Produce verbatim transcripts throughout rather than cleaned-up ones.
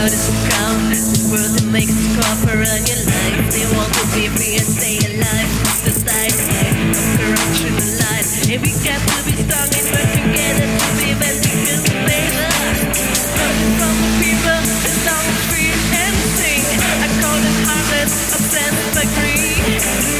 world is proud. This world that makes it proper on your life. They want to be free and stay alive. The side of corruption and lies. And we got to be strong and work together to be when we feel the pain. Coming from the people, the song is free and sing. I call it harvest of sense by greed.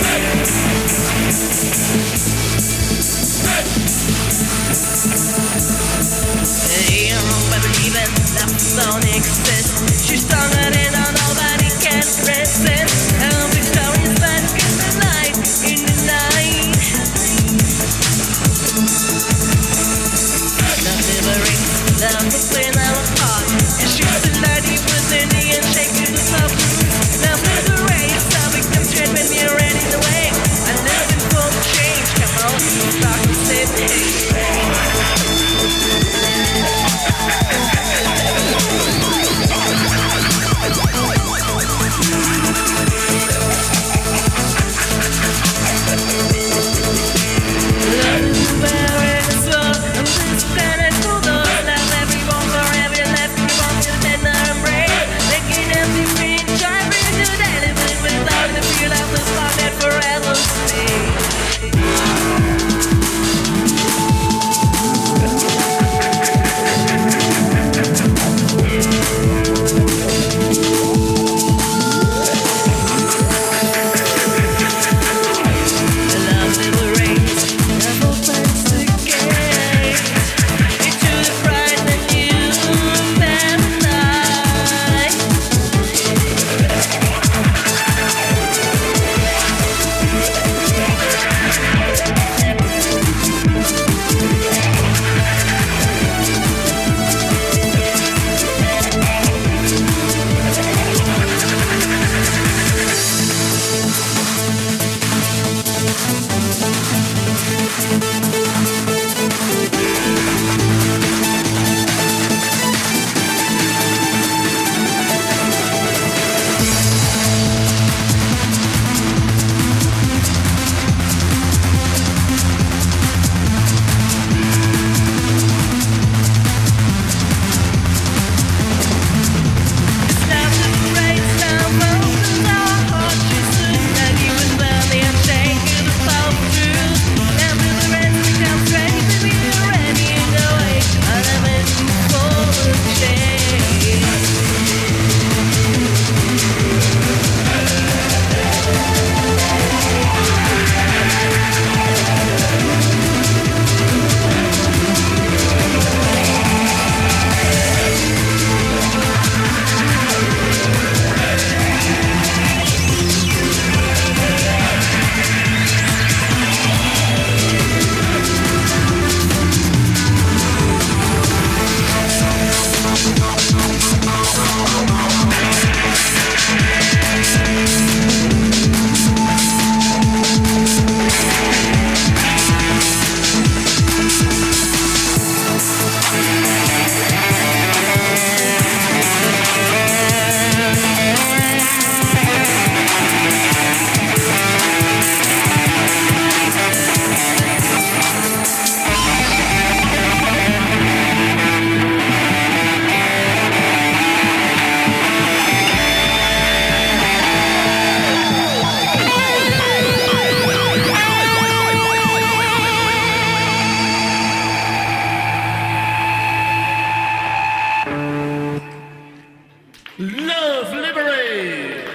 Yeah, I believe it, that don't exist. She's stronger than all nobody can resist. And we stories back in the light, in the night. Love liberates, love will play our part. And she's the lady within the and shaking the top. Love liberates, love becomes straight when we're ready to wait. I'm living for the change, come on, start to save me. Love Liberate!